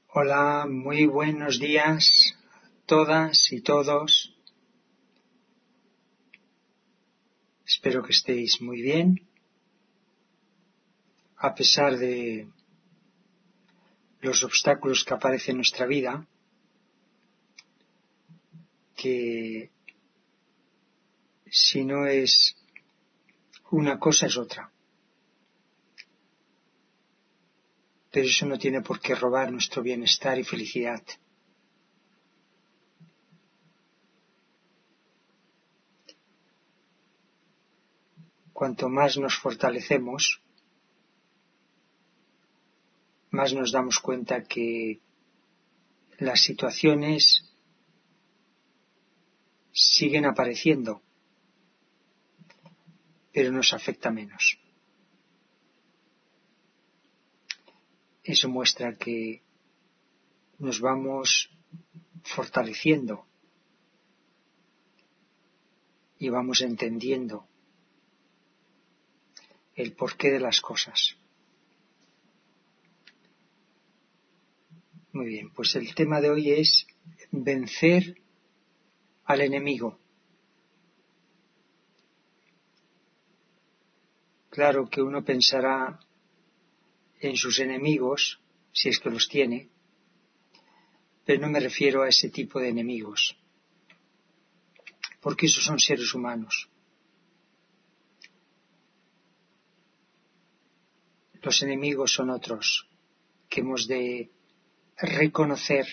Hola, muy buenos días a todas y todos. Espero que estéis muy bien, a pesar de los obstáculos que aparecen en nuestra vida, que si no es una cosa es otra. Pero eso no tiene por qué robar nuestro bienestar y felicidad. Cuanto más nos fortalecemos, más nos damos cuenta que las situaciones siguen apareciendo, pero nos afecta menos. Eso muestra que nos vamos fortaleciendo y vamos entendiendo el porqué de las cosas. Muy bien, pues el tema de hoy es vencer al enemigo. Claro que uno pensará en sus enemigos, si es que los tiene, pero no me refiero a ese tipo de enemigos, porque esos son seres humanos. Los enemigos son otros que hemos de reconocer,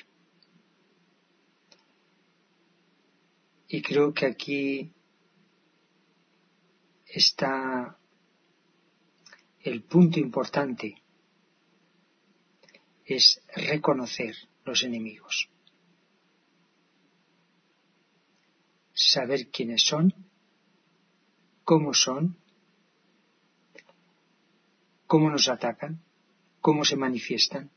y creo que aquí está el punto importante, es reconocer los enemigos, saber quiénes son, cómo nos atacan, cómo se manifiestan.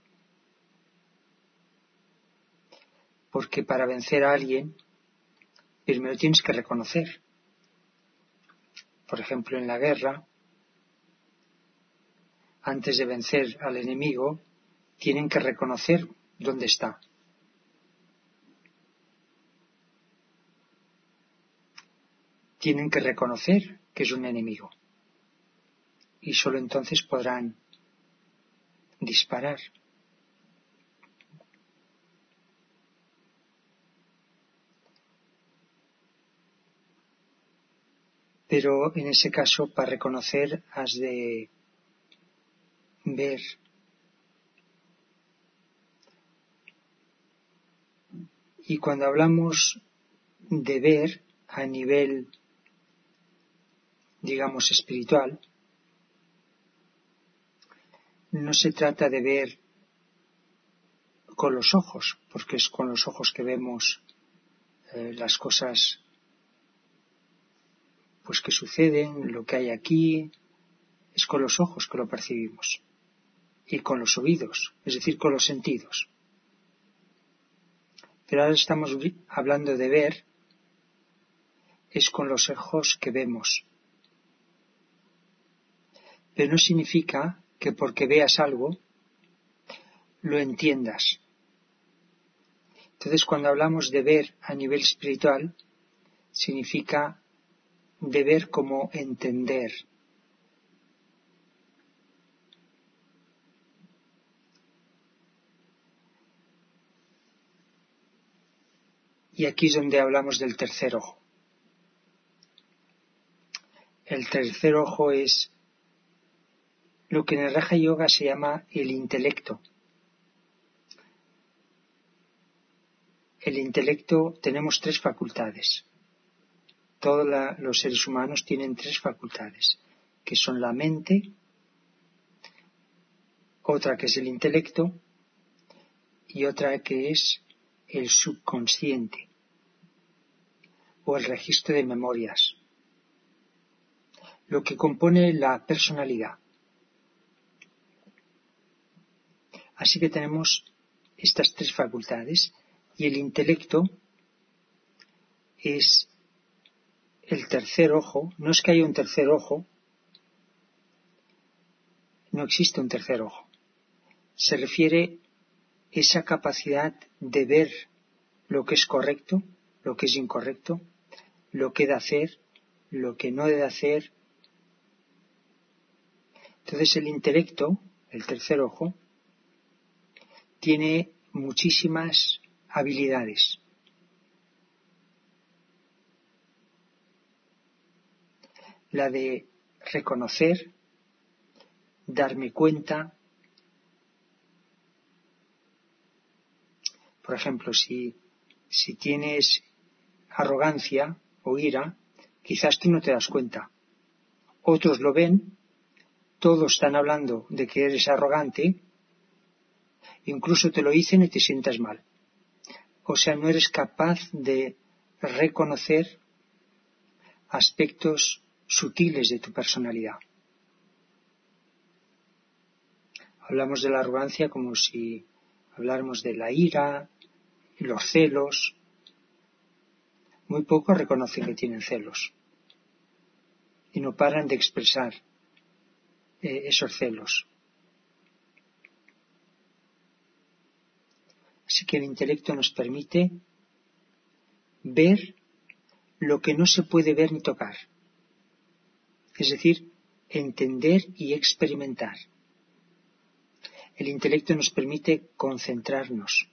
Porque para vencer a alguien, primero tienes que reconocer. Por ejemplo, en la guerra, antes de vencer al enemigo, tienen que reconocer dónde está. Tienen que reconocer que es un enemigo. Y solo entonces podrán disparar. Pero en ese caso, para reconocer, has de ver. Y cuando hablamos de ver a nivel, digamos, espiritual, no se trata de ver con los ojos, porque es con los ojos que vemos las cosas pues que suceden, lo que hay aquí, es con los ojos que lo percibimos, y con los oídos, es decir, con los sentidos. Pero ahora estamos hablando de ver, es con los ojos que vemos. Pero no significa que porque veas algo, lo entiendas. Entonces, cuando hablamos de ver a nivel espiritual, significa de ver como entender. Y aquí es donde hablamos del tercer ojo. El tercer ojo es lo que en el Raja Yoga se llama el intelecto. El intelecto, tenemos tres facultades. Todos los seres humanos tienen tres facultades, que son la mente, otra que es el intelecto y otra que es el subconsciente o el registro de memorias, lo que compone la personalidad. Así que tenemos estas tres facultades y el intelecto es el tercer ojo. No es que haya un tercer ojo, no existe un tercer ojo. Se refiere esa capacidad de ver lo que es correcto, lo que es incorrecto, lo que he de hacer, lo que no he de hacer. Entonces el intelecto, el tercer ojo, tiene muchísimas habilidades. La de reconocer, darme cuenta. Por ejemplo, si tienes arrogancia o ira, quizás tú no te das cuenta. Otros lo ven, todos están hablando de que eres arrogante, incluso te lo dicen y te sientas mal. O sea, no eres capaz de reconocer aspectos sutiles de tu personalidad. Hablamos de la arrogancia como si habláramos de la ira, los celos. Muy pocos reconocen que tienen celos y no paran de expresar esos celos. Así que el intelecto nos permite ver lo que no se puede ver ni tocar, es decir, entender y experimentar. El intelecto nos permite concentrarnos,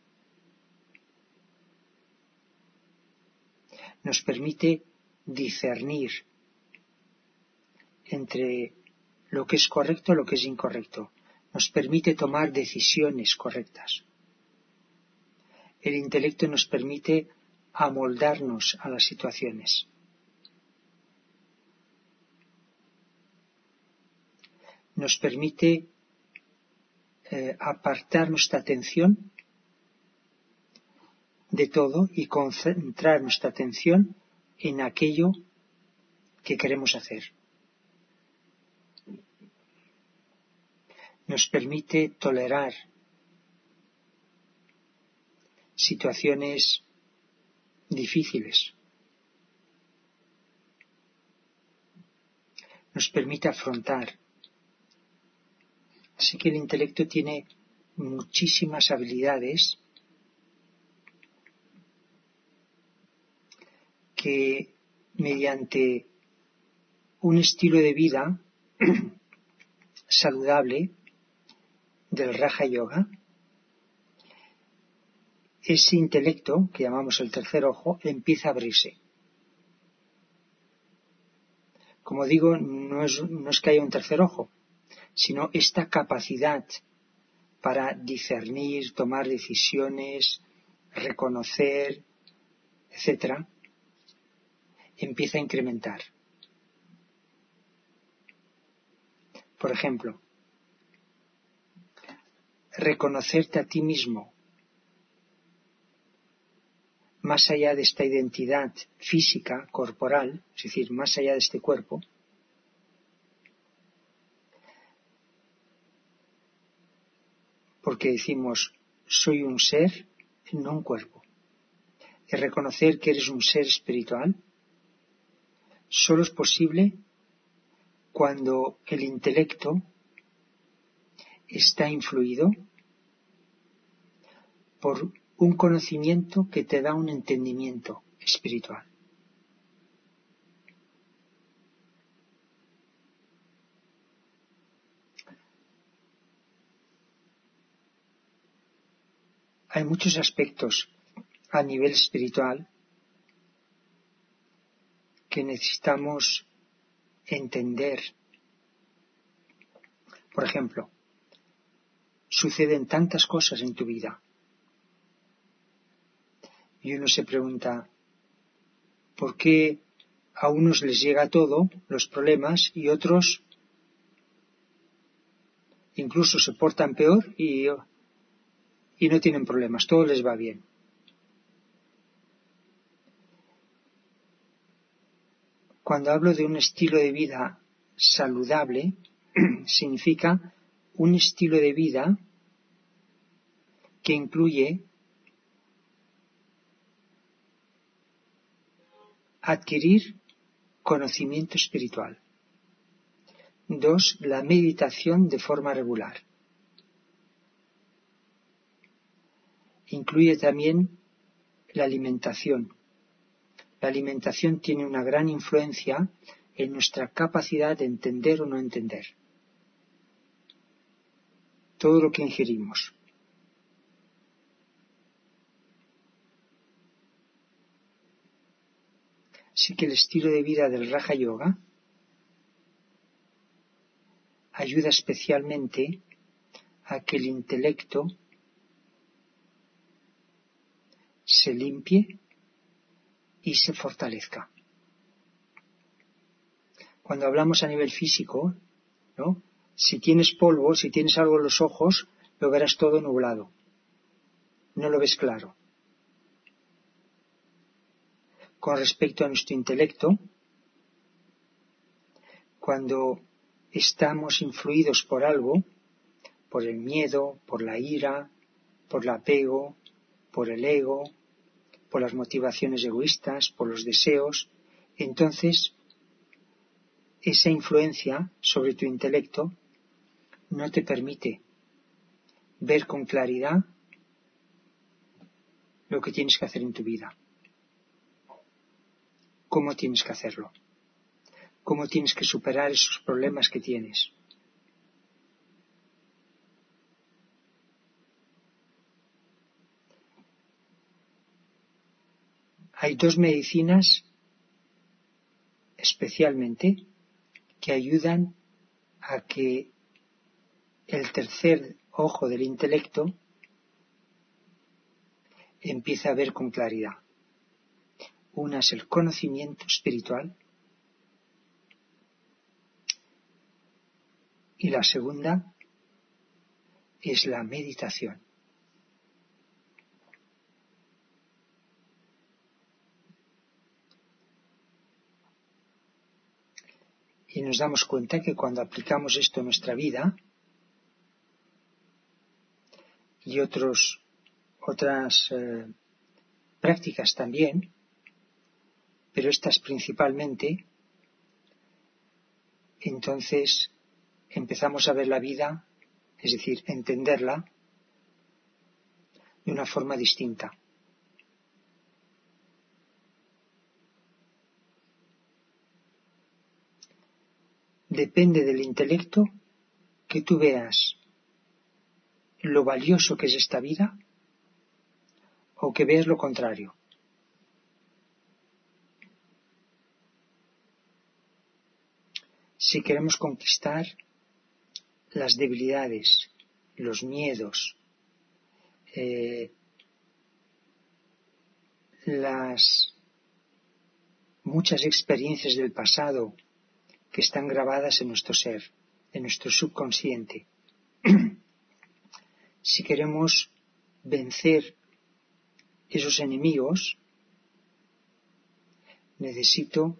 nos permite discernir entre lo que es correcto y lo que es incorrecto, nos permite tomar decisiones correctas. El intelecto nos permite amoldarnos a las situaciones. Nos permite apartar nuestra atención de todo y concentrar nuestra atención en aquello que queremos hacer. Nos permite tolerar situaciones difíciles. Nos permite afrontar. Así que el intelecto tiene muchísimas habilidades que mediante un estilo de vida saludable del Raja Yoga, ese intelecto, que llamamos el tercer ojo, empieza a abrirse. Como digo, no es que haya un tercer ojo, sino esta capacidad para discernir, tomar decisiones, reconocer, etc., empieza a incrementar. Por ejemplo, reconocerte a ti mismo más allá de esta identidad física, corporal, es decir, más allá de este cuerpo, porque decimos, soy un ser, no un cuerpo. Y reconocer que eres un ser espiritual solo es posible cuando el intelecto está influido por un conocimiento que te da un entendimiento espiritual. Hay muchos aspectos a nivel espiritual que necesitamos entender. Por ejemplo, suceden tantas cosas en tu vida y uno se pregunta, ¿por qué a unos les llega todo, los problemas, y otros incluso se portan peor y no tienen problemas, todo les va bien? Cuando hablo de un estilo de vida saludable, significa un estilo de vida que incluye adquirir conocimiento espiritual. 2, la meditación de forma regular. incluye también la alimentación. La alimentación tiene una gran influencia en nuestra capacidad de entender o no entender. Todo lo que ingerimos. Así que el estilo de vida del Raja Yoga ayuda especialmente a que el intelecto se limpie y se fortalezca. Cuando hablamos a nivel físico, ¿no? Si tienes polvo, si tienes algo en los ojos, lo verás todo nublado. No lo ves claro. Con respecto a nuestro intelecto, cuando estamos influidos por algo, por el miedo, por la ira, por el apego, por el ego, por las motivaciones egoístas, por los deseos, entonces esa influencia sobre tu intelecto no te permite ver con claridad lo que tienes que hacer en tu vida. ¿Cómo tienes que hacerlo? ¿Cómo tienes que superar esos problemas que tienes? Hay dos medicinas especialmente que ayudan a que el tercer ojo del intelecto empiece a ver con claridad. Una es el conocimiento espiritual y la segunda es la meditación. Y nos damos cuenta que cuando aplicamos esto en nuestra vida y otras prácticas también, pero estas principalmente, entonces empezamos a ver la vida, es decir, entenderla de una forma distinta. Depende del intelecto que tú veas lo valioso que es esta vida o que veas lo contrario. Si queremos conquistar las debilidades, los miedos, las muchas experiencias del pasado que están grabadas en nuestro ser, en nuestro subconsciente. Si queremos vencer esos enemigos, necesito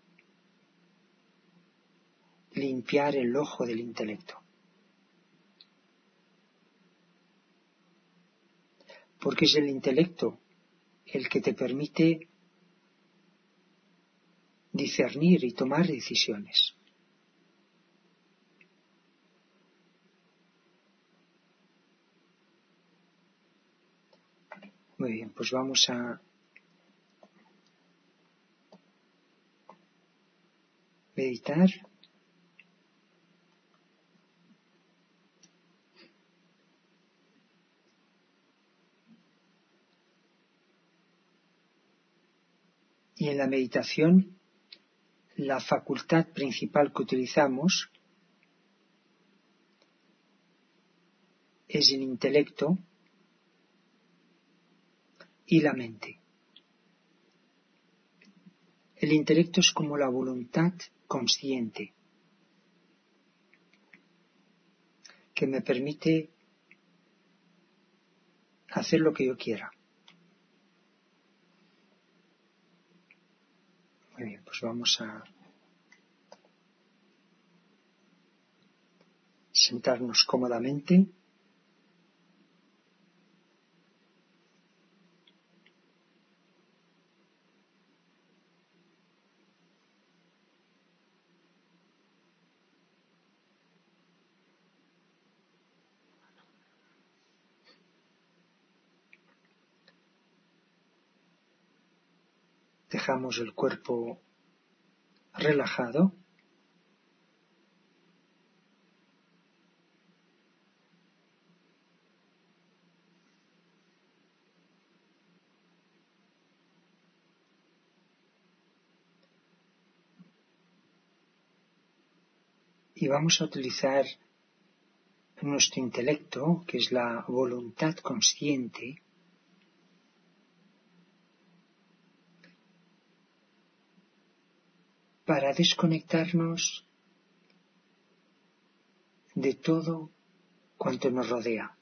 limpiar el ojo del intelecto. Porque es el intelecto el que te permite discernir y tomar decisiones. Muy bien, pues vamos a meditar. Y en la meditación, la facultad principal que utilizamos es el intelecto y la mente. El intelecto es como la voluntad consciente que me permite hacer lo que yo quiera. Muy bien, pues vamos a sentarnos cómodamente. Dejamos el cuerpo relajado. Y vamos a utilizar nuestro intelecto, que es la voluntad consciente, para desconectarnos de todo cuanto nos rodea.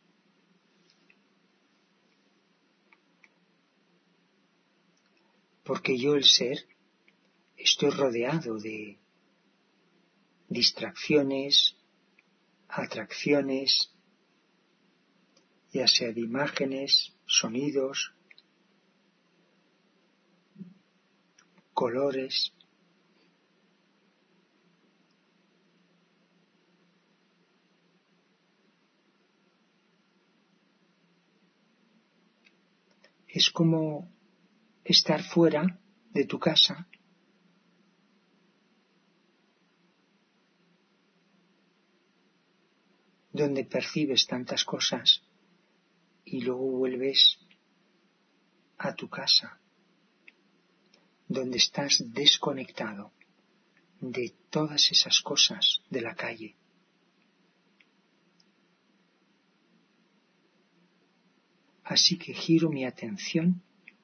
Porque yo, el ser, estoy rodeado de distracciones, atracciones, ya sea de imágenes, sonidos, colores. Es como estar fuera de tu casa donde percibes tantas cosas y luego vuelves a tu casa donde estás desconectado de todas esas cosas de la calle. Así que giro mi atención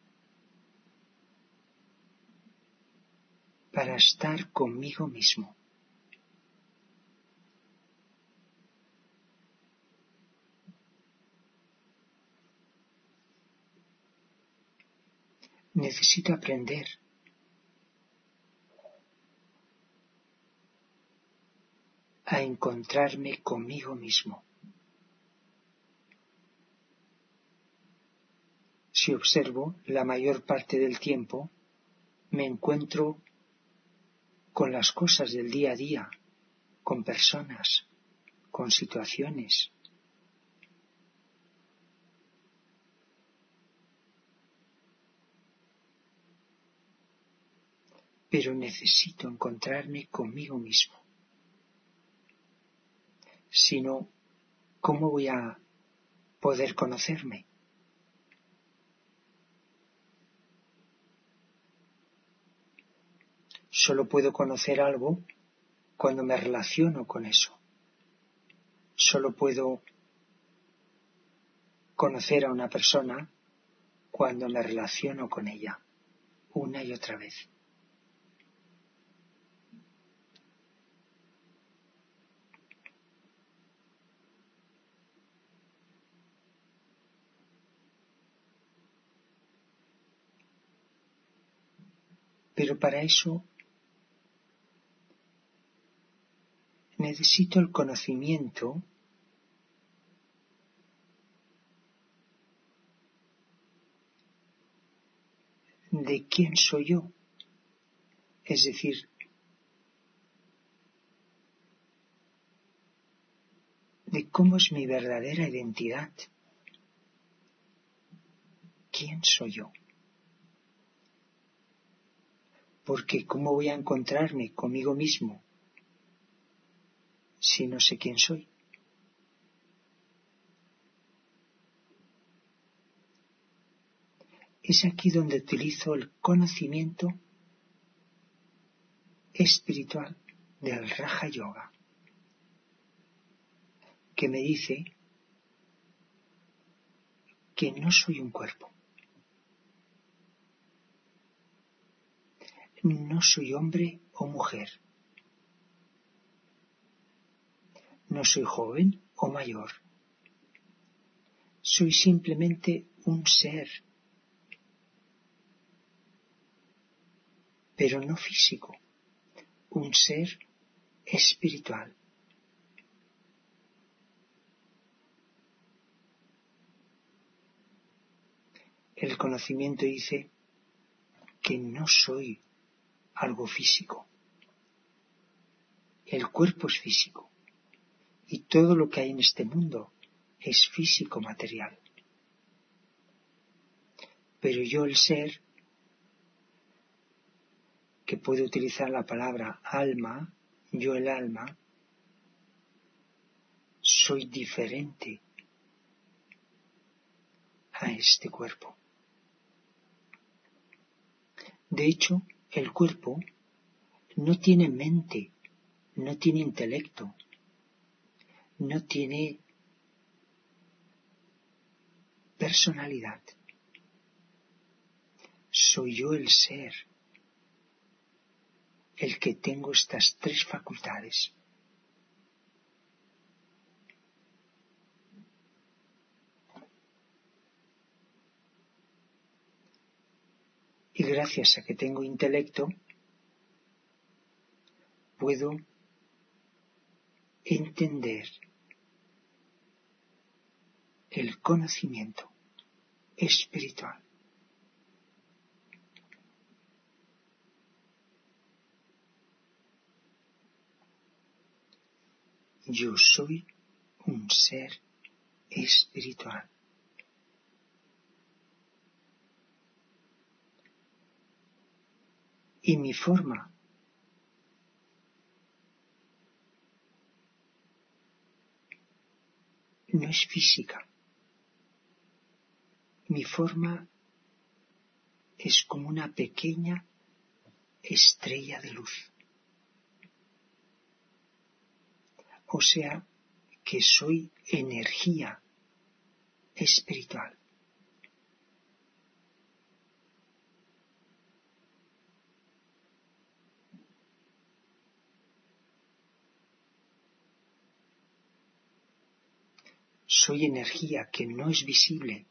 para estar conmigo mismo. Necesito aprender a encontrarme conmigo mismo. Si observo, la mayor parte del tiempo me encuentro con las cosas del día a día, con personas, con situaciones. Pero necesito encontrarme conmigo mismo. Si no, ¿cómo voy a poder conocerme? Solo puedo conocer algo cuando me relaciono con eso. Solo puedo conocer a una persona cuando me relaciono con ella, una y otra vez. Pero para eso necesito el conocimiento de quién soy yo, es decir, de cómo es mi verdadera identidad. ¿Quién soy yo? Porque ¿cómo voy a encontrarme conmigo mismo si no sé quién soy? Es aquí donde utilizo el conocimiento espiritual del Raja Yoga, que me dice que no soy un cuerpo. No soy hombre o mujer. No soy joven o mayor. Soy simplemente un ser, pero no físico, un ser espiritual. El conocimiento dice que no soy algo físico. El cuerpo es físico y todo lo que hay en este mundo es físico material. Pero yo, el ser, que puedo utilizar la palabra alma, yo el alma, soy diferente a este cuerpo. De hecho, el cuerpo no tiene mente, no tiene intelecto, no tiene personalidad. Soy yo el ser, el que tengo estas tres facultades. Y gracias a que tengo intelecto, puedo entender el conocimiento espiritual. Yo soy un ser espiritual. Y mi forma no es física. Mi forma es como una pequeña estrella de luz. O sea, que soy energía espiritual. Soy energía que no es visible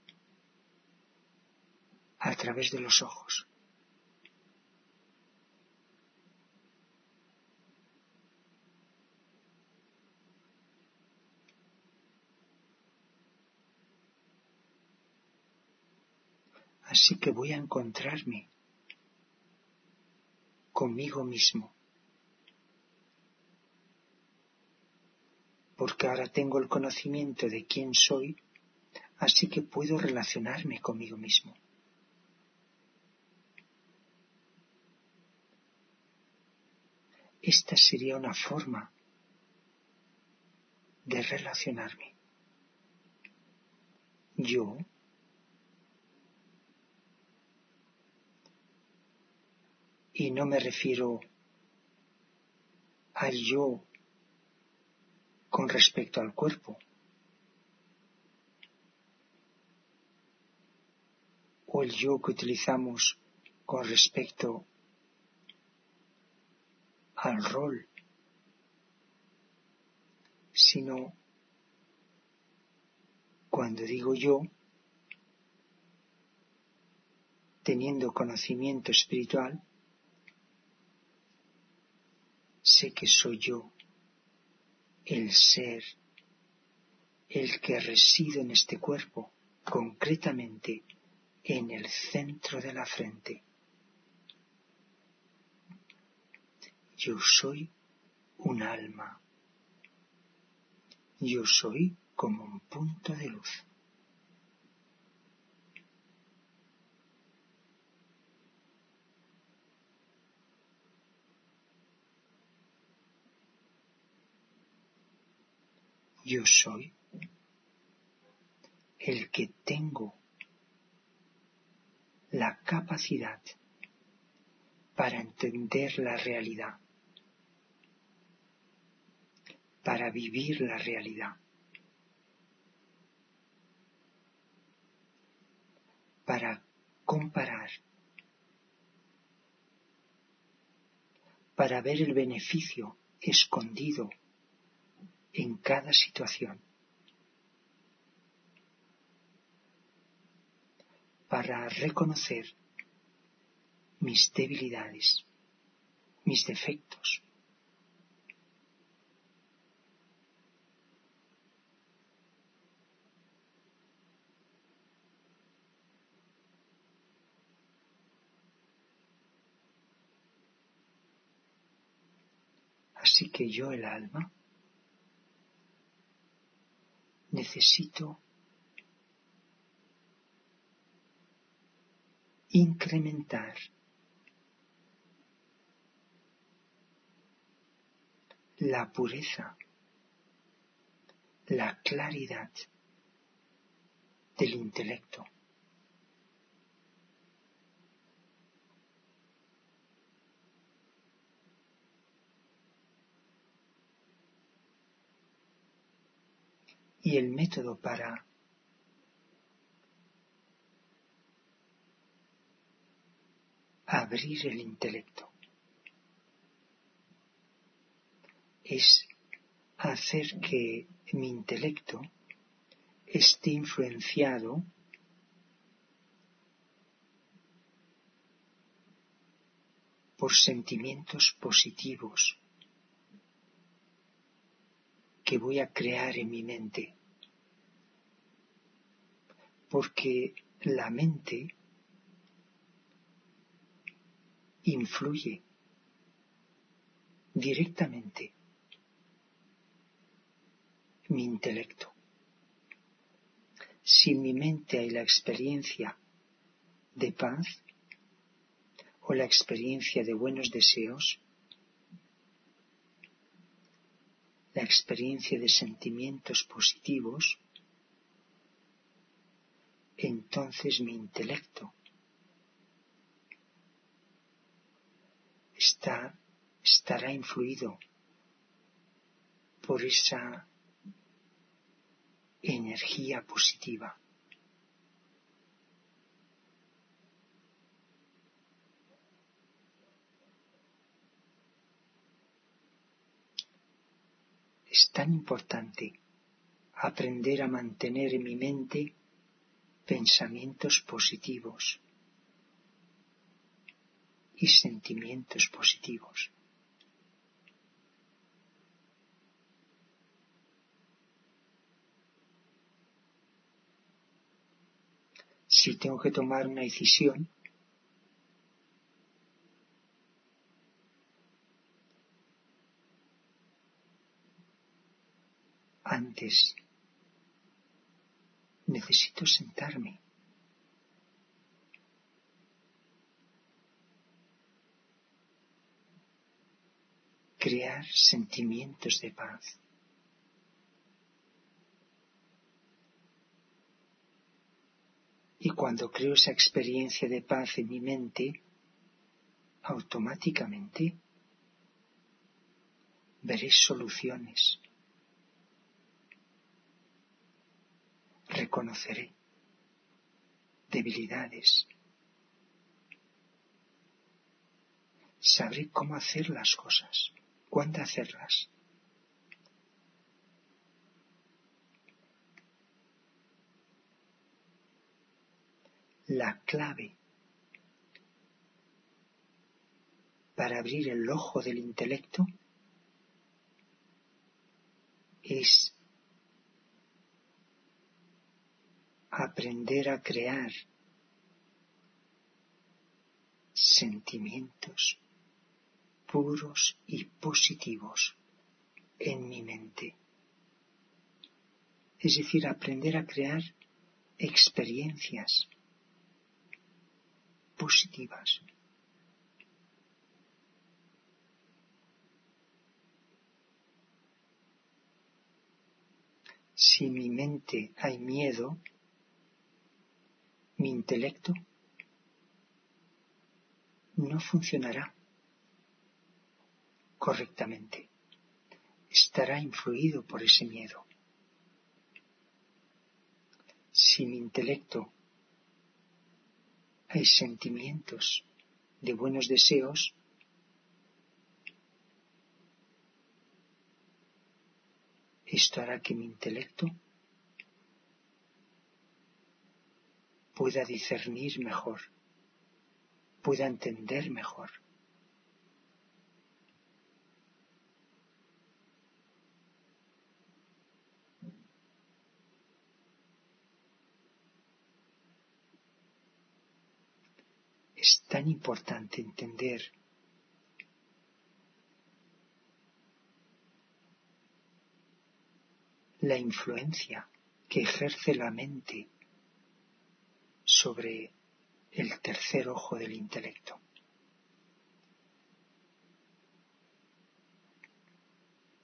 a través de los ojos. Así que voy a encontrarme conmigo mismo. Porque ahora tengo el conocimiento de quién soy, así que puedo relacionarme conmigo mismo. Esta sería una forma de relacionarme. Yo, y no me refiero al yo con respecto al cuerpo, o el yo que utilizamos con respecto al rol, sino cuando digo yo, teniendo conocimiento espiritual, sé que soy yo, el ser, el que reside en este cuerpo, concretamente en el centro de la frente. Yo soy un alma. Yo soy como un punto de luz. Yo soy el que tengo la capacidad para entender la realidad, para vivir la realidad, para comparar, para ver el beneficio escondido en cada situación, para reconocer mis debilidades, mis defectos. Así que yo, el alma, necesito incrementar la pureza, la claridad del intelecto. Y el método para abrir el intelecto es hacer que mi intelecto esté influenciado por sentimientos positivos que voy a crear en mi mente, porque la mente influye directamente mi intelecto. Si en mi mente hay la experiencia de paz o la experiencia de buenos deseos, la experiencia de sentimientos positivos, entonces mi intelecto estará influido por esa energía positiva. Es tan importante aprender a mantener en mi mente pensamientos positivos y sentimientos positivos. Si tengo que tomar una decisión, antes necesito sentarme, crear sentimientos de paz. Y cuando creo esa experiencia de paz en mi mente, automáticamente veré soluciones, reconoceré debilidades, sabré cómo hacer las cosas, cuándo hacerlas. La clave para abrir el ojo del intelecto es aprender a crear sentimientos puros y positivos en mi mente. Es decir, aprender a crear experiencias positivas. Si en mi mente hay miedo, mi intelecto no funcionará correctamente. Estará influido por ese miedo. Si en mi intelecto hay sentimientos de buenos deseos, esto hará que mi intelecto pueda discernir mejor, pueda entender mejor. Es tan importante entender la influencia que ejerce la mente sobre el tercer ojo del intelecto.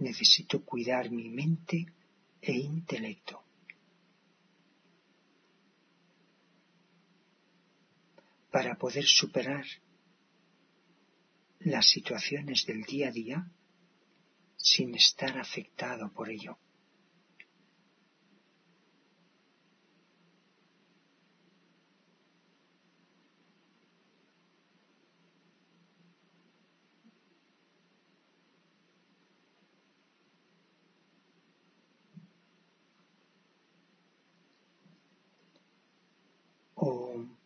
necesito cuidar mi mente e intelecto para poder superar las situaciones del día a día sin estar afectado por ello. Om